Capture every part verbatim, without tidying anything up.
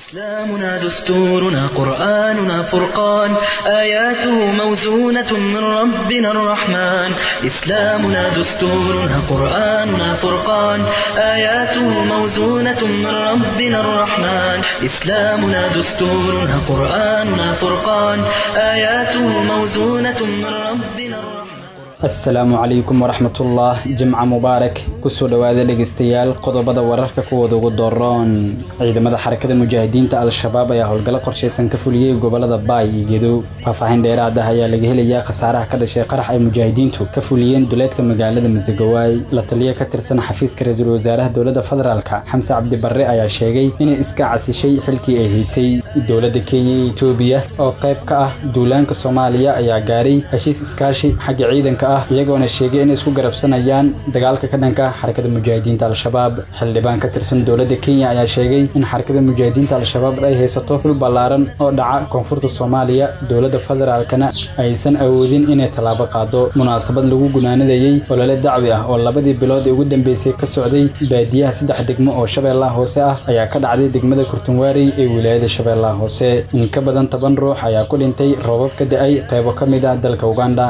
إسلامنا دستورنا قرآننا فرقان آياته موزونة من ربنا الرحمن إسلامنا دستورنا قرآننا فرقان آياته موزونة من ربنا الرحمن إسلامنا دستورنا قرآننا فرقان آياته موزونة من ربنا الرحمن السلام عليكم ورحمة الله جمعة مبارك كسو دواذا لغستيال قضبضا ورركا كوودو قدوران عيدمدا حركة المجاهدين تا الشباب يا هولغلا قرشيسان كفوليه قبالة باي يجدو فافاهين ديرا دا هيا لغهيليا خسارة كدا شي قرح اي مجاهدين تو كفوليين دولادك مقالة مزدقواي لطليا كترسان حفيز كريزو الوزارة دولادة فدرالكا حمسة عبد بري ايا شيغي إن اسكا عسي شي حلكي اي هيسي دولادة كي توبيا او قيبكا دولانك صوماليا ايا غاري هشيس اسكاشي حق عيدنك iyagoona sheegay in isku garabsanayaan dagaalka ka dhanka xarakada mujaahidiinta al-shabaab xildhibaan ka tirsan dawladda Kenya ayaa sheegay in xarakada mujaahidiinta al-shabaab ay haysato dhul ballaaran oo dhaca koonfurta Soomaaliya dawladda federaalkana aysan awoodin inay talaabo qaado munaasabad lagu gunaanadayay olole dacwi ah oo labadii bilood ee ugu dambeysay ka socday baadiyaha saddex degmo oo Shabeellaha Hoose ah ayaa ka dhacday degmada Kurtunwaari ee wilaayada Shabeellaha Hoose in ka badan toban ruux ayaa ku dhintay roobab ka da'ay qaybo ka mid ah dalka Uganda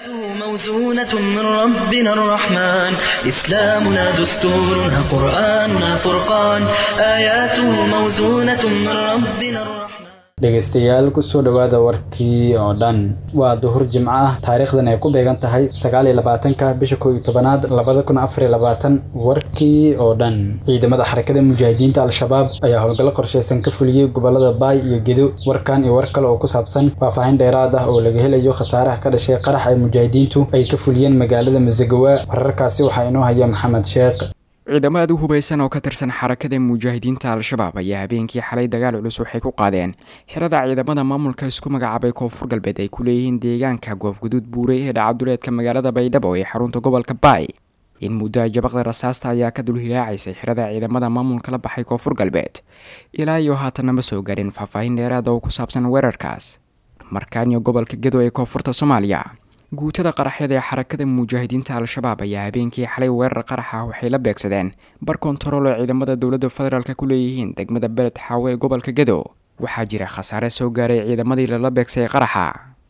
موزونة من ربنا الرحمن إسلامنا دستورنا قرآننا فرقان آياته موزونة من ربنا الرحمن dhegeystayaal ku soo dhawaada warkii oo dhan waa duhur jimco ah taariikhdan ay ku beegan tahay sagaal iyo labaatanka bisha kow iyo tobanaad labada kun afar iyo labaatan warkii oo dhan ciidamada xarakada mujaahidiinta al-shabaab ayaa howlgal qorsheysan ka fuliyay gobolada Baay iyo Gedo warkan iyo war kale oo ku saabsan faahfaahin dheeraad ah oo laga helayo khasaaraha ka dhashay qarax ay mujaahidiintu ay ka fuliyeen magaalada Masagawa wararkaasi waxa inoo haya Maxamed Sheekh ciidamada hubeysan oo ka tirsan xarakada mujaahidiinta al-shabaab ayaa habeenkii xalay dagaal culus waxay ku qaadeen xirada ciidamada maamulka isku magacaabay koonfur galbeed ay ku leeyihiin deegaanka goofguduud buuray ee dhacaduleedka magaalada Baydhabo ee xarunta gobolka Baay in muddo jabaqda rasaasta ayaa ka dul hilaacaysay xirada ciidamada maamulka la baxay koonfur galbeed ilaa iyo haatan ma soo garin faahfaahin dheeraad ah oo ku saabsan weerarkaas markaan iyo gobolka Gedo ee koonfurta Soomaaliya guutada qaraxyada ee xarakada mujaahidiinta al-shabaab ayaa habeenkii xalay weerar qarax ah waxay la beegsadeen bar kontarool ee ciidamada dawladda federaalka ku leeyihiin degmada Beled Xaawe ee gobolka Gedo waxaa jira khasaare soo gaaray ciidamadii la beegsaday qaraxa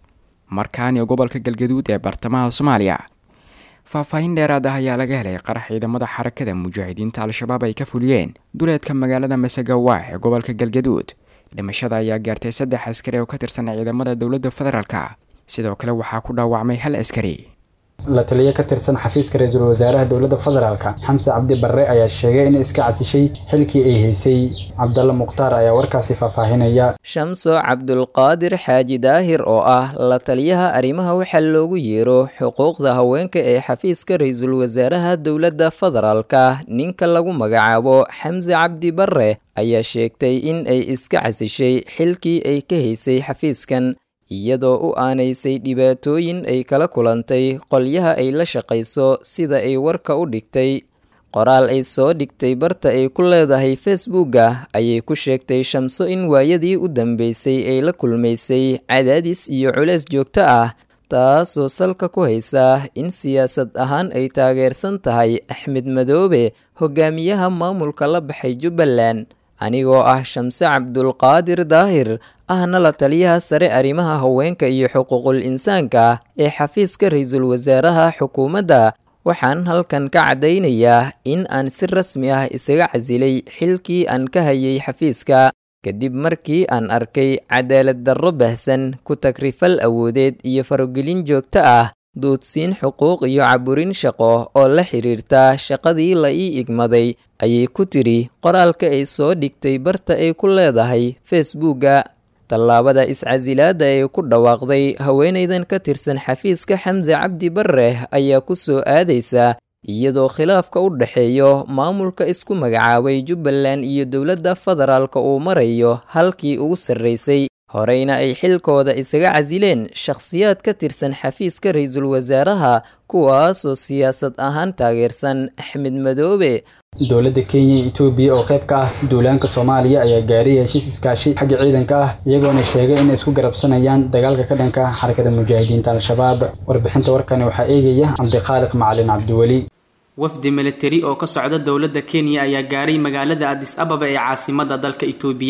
markaan iyo gobolka Galgaduud ee bartamaha Soomaaliya faahfaahin dheeraad ah ayaa laga helay qarax ciidamada xarakada mujaahidiinta al-shabaab ay ka fuliyeen duleedka magaalada Masagawa ee gobolka Galgaduud dhimashada ayaa gaartay saddex askari oo ka tirsan ciidamada dawladda federaalka sidoo kale waxaa ku dhaawacmay hal askari la taliya ka tirsan xafiiska ra'iisul wasaaraha dawladda federaalka Xamse Cabdi Barre ayaa sheegay in iska casishay xilkii ay haysay Cabdalla Muqtaar ayaa warkaasi faahfaahinaya Shamso Cabdul Qaadir Xaaji Daahir oo ah la taliyaha arrimaha waxa loogu yeero xuquuqda haweenka ee xafiiska ra'iisul wasaaraha dawladda federaalka ninka lagu magacaabo Xamse Cabdi Barre ayaa sheegtay in ay iska casishay xilkii ay ka haysay xafiiskan iyadoo u aanaysay dhibaatooyin ay kala kulantay qolyaha ay la shaqayso sida ay warka u dhigtay qoraal ay soo dhigtay barta ay ku leedahay Facebook-ga ayay ku sheegtay Shamso in waayadii u dambeysay ay la kulmaysay cadaadis iyo culays joogto ah taasoo salka ku haysa in siyaasad ahaan ay taageersan tahay Axmed Madoobe hogaamiyaha maamulka la baxay Jubbaland anigoo ah Shamse Cabdul Qaadir Daahir ahna la taliyaha sare arrimaha haweenka iyo xuquuqul insaanka ee xafiiska ra'iisul wasaaraha xukuumadda waxaan halkan ka cadeynayaa in aan si rasmi ah isaga casilay xilkii aan ka hayay xafiiska kadib markii aan arkay cadaalad darro baahsan ku takrifal awoodeed iyo faragelin joogto ah doodsiin xuquuq iyo caburin shaqo oo la xiriirta shaqadii la ii igmaday ayay ku tiri qoraalka ay soo dhigtay barta ay ku leedahay Facebook-ga tallaabada iscasilaada ay ku dhawaaqday haweeneydan ka tirsan xafiiska Xamse Cabdi Barre ayaa ku soo aadaysa iyadoo khilaafka u dhaxeeyo maamulka isku magacaabay Jubbaland iyo dawladda federaalka uu marayo halkii ugu sarreysay horeyna ay xilkooda isaga casileen shakhsiyaad ka tirsan xafiiska ra'iisul wasaaraha kuwaasoo siyaasad ahaan taageersan Axmed Madoobe dawladda Kenya iyo Ethiopia oo qayb ka ah duulaanka Soomaaliya ayaa gaaray heshiis iskaashi xagga ciidanka ah iyagoona sheegay in isku garabsanayaan dagaalka ka dhanka ah xarakada mujaahidiinta al-shabaab warbixinta warkan waxa eegaya Cabdi Khaaliq Macalin Cabdiwali wafdi military oo ka socda dawladda Kenya ayaa gaaray magaalada Addis Ababa ee caasimadda dalka Ethiopia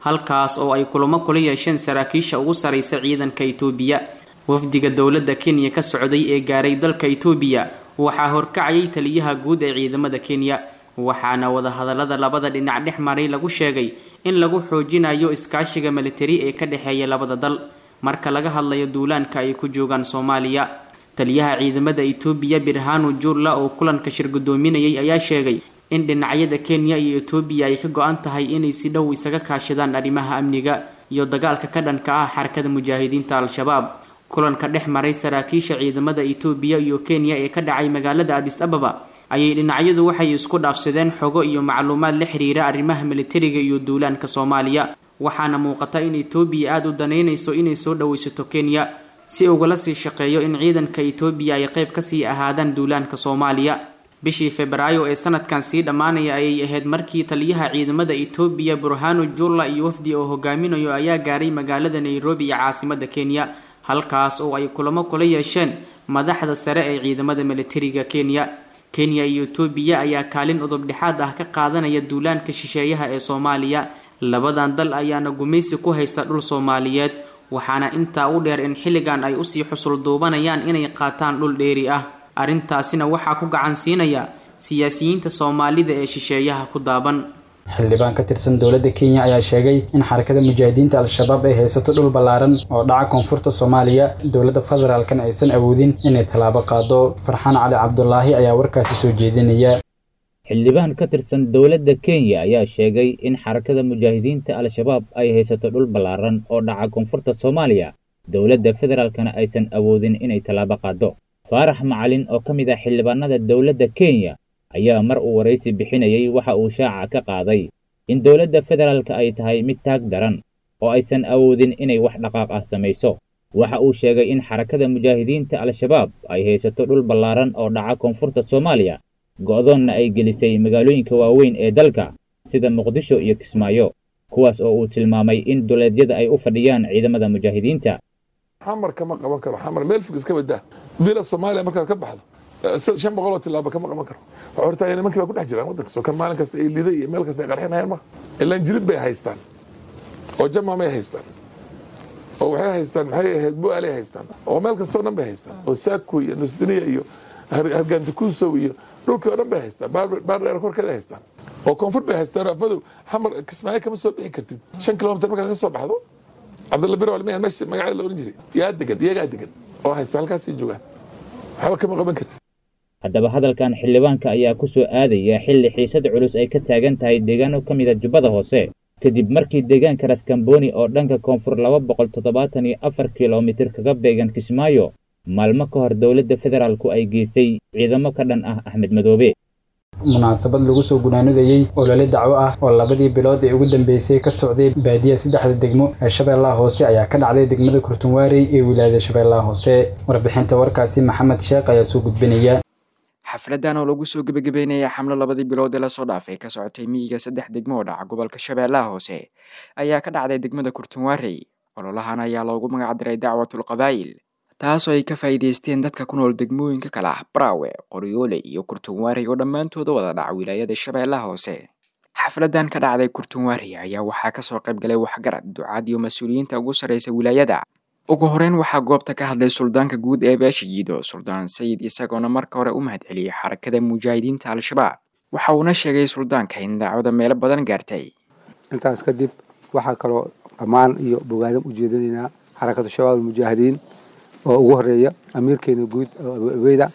halkaas oo ay kulamo kula yeesheen saraakiisha ugu sareysa ciidanka Itoobiya. wafdiga dowladda Kenya ka socday ee gaaray dalka Itoobiya waxaa horkacayay taliyaha guud ee ciidamada Kenya, waxaana wada hadallada labada dhinac dhex maray lagu sheegay in lagu xoojinayo iskaashiga military ee ka dhaxeeya labada dal marka laga hadlayo duulaanka ay ku joogaan Soomaaliya. taliyaha ciidamada Itoobiya Birhanu Jula oo kulanka shir gudoominayay ayaa sheegay in dhinacyada Kenya iyo Itoobiya ay ka go'an tahay inay si dhow isaga kaashadaan arrimaha amniga iyo dagaalka ka dhanka ah xarakada mujaahidiinta Al-Shabaab. kulanka dhex maray saraakiisha ciidamada Itoobiya iyo Kenya ee ka dhacay magaalada Addis Ababa ayay dhinacyadu waxay isku dhaafsadeen xogo iyo macluumaad la xiriira arrimaha militariga iyo duulaanka Soomaaliya, waxaana muuqata in Itoobiya aad u daneynayso inay soo dhawaysato Kenya si ugala sii shaqeeyo in ciidanka Itoobiya ay qayb ka sii ahaadaan duulaanka Soomaaliya. bishii Febraayo ee sanadkan sii dhamaanaya ayay ahayd markii taliyaha ciidamada Itoobiya Birhanu Jula iyo wafdi oo hogaaminayo ayaa gaaray magaalada Nairobi ee caasimadda Kenya, halkaas oo ay kulamo kula yeesheen madaxda sare ee ciidamada militariga Kenya. Kenya iyo Itoobiya ayaa kaalin udub dhexaad ah ka qaadanaya duulaanka shisheeyaha ee Soomaaliya. labadan dal ayaana gumeysi ku haysta dhul Soomaaliyeed, waxaana intaa u dheer in xilligan ay u sii xusul duubanayaan inay qaataan dhul dheeri ah. arrintaasina waxaa ku gacan siinaya siyaasiyiinta Soomaalida ee shisheeyaha ku daaban. xildhibaan ka tirsan dowladda Kenya ayaa sheegay in xarakada mujaahidiinta Al-Shabaab ay haysato dhul ballaaran oo dhaca koonfurta Soomaaliya, dowladda federaalkan aysan awoodin inay talaabo qaado. Farxaan Cali Cabdullaahi ayaa warkaasi soo jeedinaya. xildhibaan ka tirsan dowladda Kenya ayaa sheegay in xarakada mujaahidiinta Al-Shabaab ay haysato dhul ballaaran oo dhaca koonfurta Soomaaliya, dowladda federaalkana aysan awoodin inay talaabo qaado. Faarax Macalin oo ka mid ah xildhibaanada dowladda Kenya ayaa mar uu wareysi bixinayay waxa uu shaaca ka qaaday in dowladda federaalka ay tahay mid taag daran oo aysan awoodin inay wax dhaqaaq ah samayso. waxa uu sheegay in xarakada mujaahidiinta Al-Shabaab ay haysato dhul ballaaran oo dhaca koonfurta Soomaaliya, go'doonna ay gelisay magaalooyinka waaweyn ee dalka sida Muqdisho iyo Kismaayo, kuwaas oo uu tilmaamay in dowladyada ay u fadhiyaan ciidamada mujaahidiinta. xamar kama qaban karo, xamar meel fog iska badaa bila Soomaaliya markaad ka baxdo shan boqol oo tilaabo kama qaban karo. horta ay nimankii baa ku dhex jiraan waddanka soo kan maalin kasta ay liday iyo meel kasta ay qarxinayaan ma ilaan jilib bay haystaan oo jamaa may haystaan oo waxay haystaan maxay ahayd bu'aale haystaan oo meel kasta oo dhan bay haystaan oo Saako iyo Nusduniya iyo Hargeysa iyo dhulka oo dhan bay haystaan baar dheer korkeeda haystaan oo koonfur bay haystaan. afadu xamar Kismaayo kama soo bixi kartid shan kilomitir markaad ka soo baxdo Cabdulla Biro wal meesha magaceeda la oran jiray yaa degan iyaga degan oo haysta halkaas ay joogaan waxba kama qaban kartid. haddaba hadalkan xildhibaanka ayaa ku soo aadaya xilli xiisad culus ay ka taagan tahay deegaano ka mid ah Jubbada Hoose kadib markii deegaanka Raskamboni oo dhanka koonfur laba boqol toddobaatan iyo afar kiiloomitir kaga beegan Kismaayo maalmo ka hor dowladda federaalku ay geysay ciidamo ka dhan ah Axmed Madoobe. munaasabad lagu soo gunaanudayay olole dacwo ah oo labadii bilood ee ugu dambeysay ka socday baadiya saddexda degmo ee Shabeellaha Hoose ayaa ka dhacday degmada Kurtunwaari ee wilaayada Shabeellaha Hoose. warbixinta warkaasi Maxamed Sheekh ayaa soo gudbinaya. xafladan oo lagu soo gabagabeynaya xamlo labadii bilood ee la soo dhaafay ka socotay miyiga saddex degmo oo dhaca gobolka Shabeellaha Hoose ayaa ka dhacday degmada Kurtunwaari. ololahan ayaa loogu magac daray dacwatul qabaa'il, taas oo ay ka faa'iideysteen dadka ku nool degmooyinka kala ah Braawe, Qoryoole iyo Kurtunwaari oo dhammaantood wada dhaca wilaayada Shabeellaha Hoose. xafladan ka dhacday Kurtunwaari ayaa waxaa ka soo qayb galay waxgarad, ducaad iyo mas'uuliyiinta ugu sareysa wilaayada. ugu horeyn waxaa goobta ka hadlay suldaanka guud ee beesha Jiido, Suldaan Sayid, isagoona marka hore u mahadceliyay xarakada mujaahidiinta Al-Shabaab. waxa uuna sheegay suldaanka in dacwada meelo badan gaartay. intaas kadib waxaa kaloo dhammaan iyo bogaadam u jeedinaynaa xarakada shabaab mujaahidiin oo ugu horeeya amiirkeena guud Abu Ubayda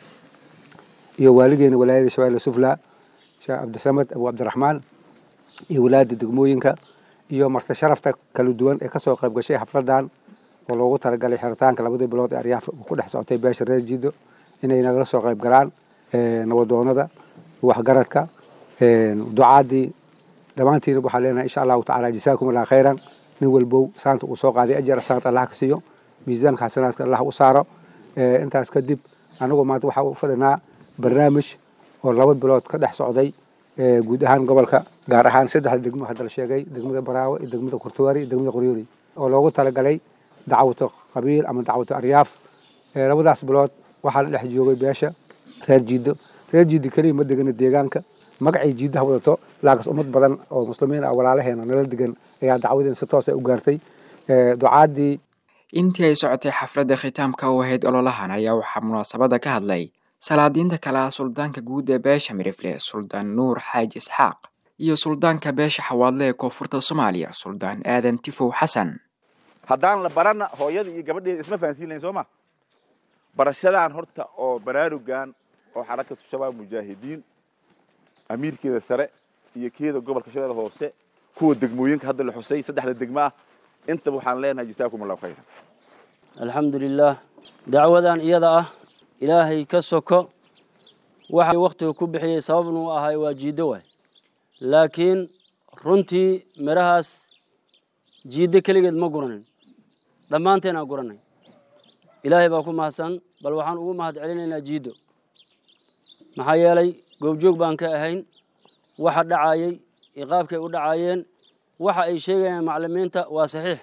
iyo waaligeena walaayada Shabeellaha Sufla Sheekh Abdisamad Abu Abdurrahmaan iyo walaada degmooyinka iyo marti sharafta kala duwan ee ka soo qayb gashay xafladan oo loogu talagalay xiritaanka labadii bilood ee aryaaf ku dhex socotay beesha reer Jiido inay nagala soo qayb galaan nabadoonada waxgaradka ducaadii dhamaantiin waxaa leenahay insha Allah ta'ala jazaakum Allah khayran. nin walbow saanta uu soo qaaday ajar saanta Allah ka siiyo, miisaanka xasanaadka Allah u saaro. intaas kadib anagu maanta waxa u fadhinaa barnaamij oo laba bilood ka dhex socday guud ahaan gobolka, gaar ahaan saddex degmo hadda la sheegay, degmada Baraawe, degmada Kurtunwaari, degmada Qoryoole, oo loogu talagalay dacwada qabiil ama dacwada aryaaf. labadaas bilood waxaa la dhex joogay beesha reer Jiido. reer Jiido kaliya ma degana deegaanka, magacay jiidaha wadato laakas ummad badan oo muslimiin ah walaalaheena nala degan ayaa dacwadeen si toos ah u gaarsay ducaadii intii ay socotay xafladda khitaamka u ahayd ololahan ayaa waxaa munaasabada ka hadlay salaadiinta kale ah suldaanka guud ee beesha Mirifle Suldaan Nuur Xaaji Isxaaq iyo suldaanka beesha Xawaadle ee Koonfurta Soomaaliya Suldaan Aadan Tifow Xasan. haddaan la barana hooyada iyo gabadheeda isma fahansiinayn soo ma barashadaan horta oo baraarugan oo xarakatu shabaab mujaahidiin amiirkeeda sare iyo keeda gobolka shabeellaha hoose kuwa degmooyinka hadda la xusay saddexda degmo ah inta waxaan leenahay jazaakumullahu khayran alxamdulillaah dacwadan iyada ah ilaahay ka soko waxa waqtiga ku bixiyay sababnu ahay waa jiido waay laakiin runtii mirahaas jiido kaligeed ma guranin dhammaanteena guranay ilaahay baa ku mahadsan bal waxaan ugu mahad celinaynaa jiido maxaa yeelay goobjoog baan ka ahayn waxa dhacayay iqaabkay u dhacayeen waxa ay sheegayaan macallimiinta waa saxiix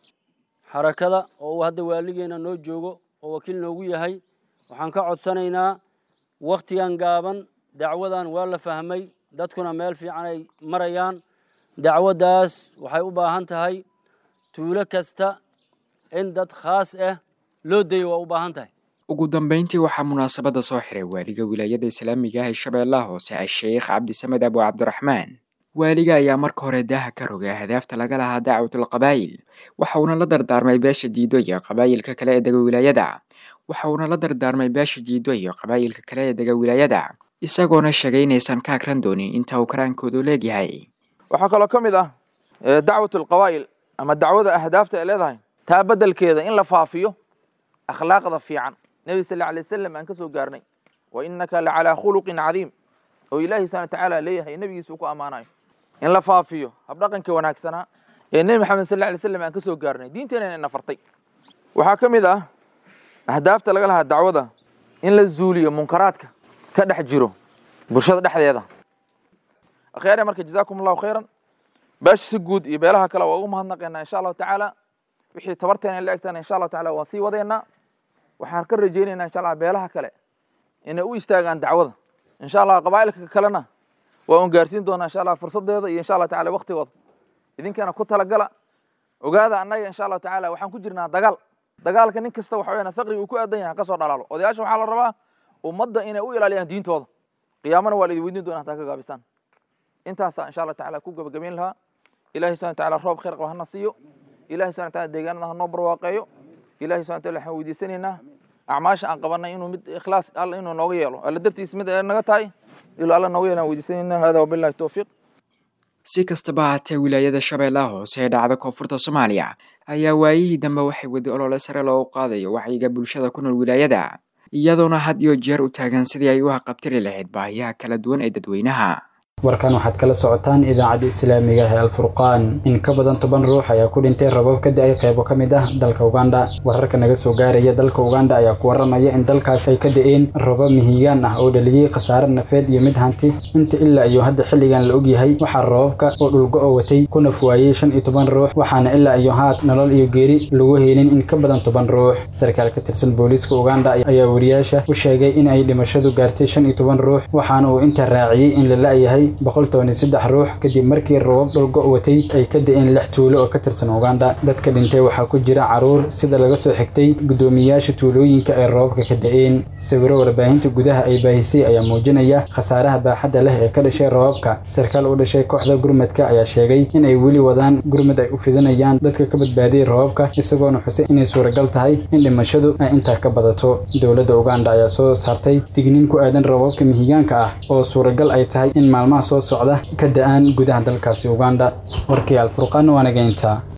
xarakada oo uu hadda waaligeena noo joogo oo wakiil noogu yahay waxaan ka codsanaynaa waqtigan gaaban dacwadan waa la fahmay dadkuna meel fiican ay marayaan dacwadaas waxay u baahan tahay tuulo kasta in dad khaas ah loo dayo waa u baahan tahay ugu dambeyntii waxaa munaasabada soo xiray waaliga wilaayada islaamiga ah ee Shabeellaha Hoose Sheekh Cabdisamed Abu Cabdiraxmaan. waaliga ayaa marka hore daaha ka rogay hadaafta laga lahaa dacwatul qabaa'il waxa uu la dardaarmay beesha jiido iyo qabaa'ilka kale ee daga wilaayada waxa uu la dardaarmay beesha jiido iyo qabaa'ilka kale ee daga wilaayada isagoona sheegay inaysan ka akran doonin inta uu karaankoodu leeyahay. waxaa kaloo ka mid ah dacwatul qabaa'il ama dacwada ahdaafta ay leedahay taa bedelkeeda in la faafiyo akhlaaqda fiican nabi sallallahu alayhi wasallam aan ka soo gaarnay wa innaka la ala khuluqin cadiim oo ilaahi subhanahu wa ta'ala leeyahay nabigiisu ku amaanayo in la faafiyo habdhaqanka wanaagsana ee nabi maxamed sallallahu alayhi wasallam aan ka soo gaarnay diinteena in nafartay waxa kamid ah ahdaafta laga lahaa dacwada in la zuuliyo munkaraadka ka dhex jiro bulshada dhexdeeda akhiran marka jazaakumullahu khayran baash si guud iyo beelaha kale waa ugu mahadnaqeynaa insha Allah ta'ala wixii tabarteena la egtana insha Allah ta'ala waa sii wadeena waxaan ka rajaynaynaa insha Allah beelaha kale inay u istaagaan dacwada insha Allah qabaa'ilka kalena waa un gaarsiin doonaa insha Allah fursadeeda iyo insha Allah ta'ala waqtigooda idinkana ku talagala ogaada annaga insha Allah ta'ala waxaan ku jirnaa dagaal dagaalka nin kasta waxa weeyaan faqri uu ku aadan yahay ka soo dhalaalo odayaasha waxa la rabaa ummadda inay u ilaaliyaan diintooda qiyaamana waa la idin weydiin doonaa taa ka gaabisaan intaas insha Allah ta'ala ku gabagabeyn lahaa ilaahi subhanahu wa ta'ala roob khayr qaba hana siiyo ilaahi subhanahu wa ta'ala deegaanada ha noo barwaaqeeyo ilaahi subhanahu wa ta'ala waxaan weydiisanaynaa acmaasha aan qabanay inuu mid ikhlaas alla inuu nooga yeelo alla dartiis mid naga tahay ilaa alla nooga yeelo weydiisanaynaa hada wabillahi tawfiiq. si kastaba haatee wilaayada Shabeellaha Hoose ee dhacda Koonfurta Soomaaliya ayaa waayihii dambe waxay wadi olole sare loo qaadayo wacyiga bulshada ku nool wilaayada iyadoona had iyo jeer u taagan sidii ay u haqabtiri lahayd baahiyaha kala duwan ee dadweynaha. warkan waxaad kala socotaan idaacada islaamiga ah ee Al-Furqaan in ka badan toban ruux ayaa ku dhintay rabab ka da'ay qaybo kamid ah dalka Uganda. wararka naga soo gaaraya dalka Uganda ayaa ku waramaya in dalkaas ay ka da'een rabab mihigaan ah oo dhaliyay khasaare nafeed iyo mid hanti inta ilaa iyo hadda xilligan la og yahay waxa rababka oo dhulgo oo watay kuna fuwaayay shan iyo toban ruux waxaana ilaa iyo haad nolol iyo geeri lagu heelin in ka badan toban ruux. sarkaal ka tirsan booliiska Uganda ayaa wariyaasha u sheegay in ay dhimashadu gaartay shan iyo toban ruux waxaana uu inta raaciyay in la laayahay boqol toban iyo saddex ruux kadib markii rabab dhulgo watay ay ka da'een lix tuulo oo ka tirsan Uganda. dadka dhintay waxa ku jira caruur sida laga soo xigtay gudoomiyaasha tuulooyinka ee rababka ka da'een. sawiro warbaahinta gudaha ay baahisay ayaa muujinaya khasaaraha baaxadda leh ee ka dhashay rababka. sarkaal u dhashay kooxda gurmadka ayaa sheegay in ay weli wadaan gurmad ay u fidinayaan dadka ka badbaaday rababka isagoona xusay inay suuragal tahay in dhimashadu ay intaa ka badato. dowladda Uganda ayaa soo saartay digniin ku aadan rababka mihigaanka ah oo suuragal ay tahay in maalmaha soo socda ka da'aan gudaha dalkaasi Uganda. warkii Al-Furqaan waa nageynta.